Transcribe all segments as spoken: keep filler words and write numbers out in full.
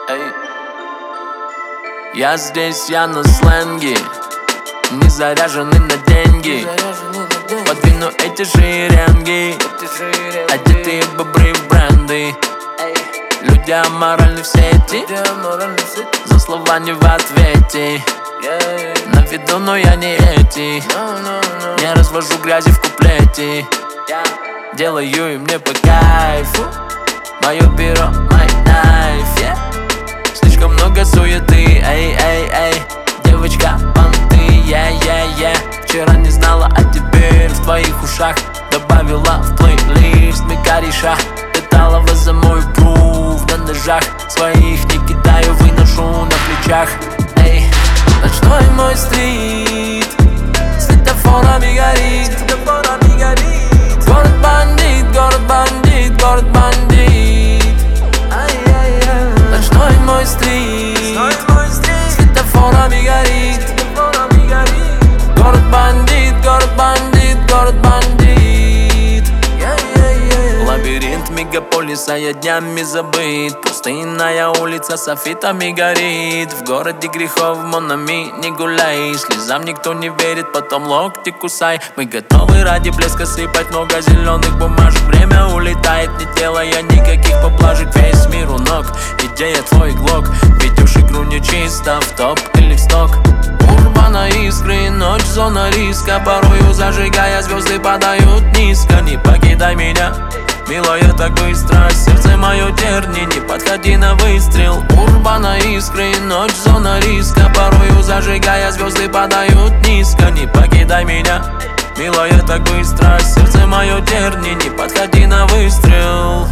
Эй. Я здесь, я на сленге, не заряженный на деньги. Подвину эти шеренги, одетые бобры в бренды. Люди аморальны в сети, за слова не в ответе. На виду, но я не эти, не развожу грязи в куплете. Делаю им не по кайфу, мое перо, мой найф, yeah. Слишком много суеты, эй, эй, эй. Девочка, понты, yeah, yeah, yeah. Вчера не знала, а теперь в твоих ушах добавила в плейлист мой кореша. Деталово за мой грув на ножах, своих не кидаю, выношу на плечах. Эй, ночной мой стрит, светофорами горит. Город бандит, город бандит, город бандит. Ночной мой стрит, светофорами горит. Город бандит, город бандит, город бандит. Лабиринт мегаполиса я днями забыт. Пустынная улица софитами горит. В городе грехов, монами, не гуляй. Слезам никто не верит, потом локти кусай. Мы готовы ради блеска сыпать много зеленых бумажек. Время улетает, не делая никаких поблажек. Весь мир у ног, идея твой глок. Ведешь игру нечисто, в топ или в сток. Урбана искры, ночь зона риска. Порою зажигая, звезды падают низко. Не покидай меня, милая, так быстро. Сердце мое терни, не подходи на выстрел. Урбана искры, ночь зона риска. Порою зажигая, звезды падают низко. Не покидай меня, милая, так быстро. Сердце мое терни, не подходи на выстрел.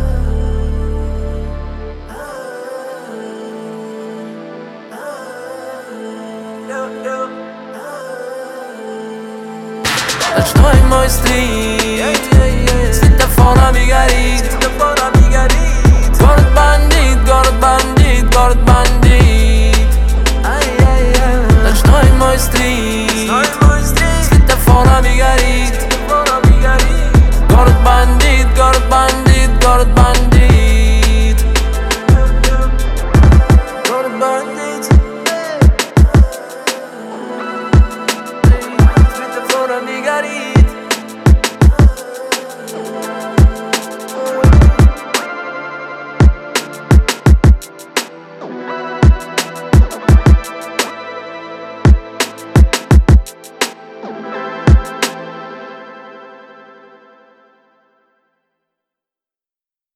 Ночной мой стрит, светофорами горит. Город бандит, город бандит, город бандит. Ночной мой стрит, светофорами горит. Город бандит, город бандит, город бандит.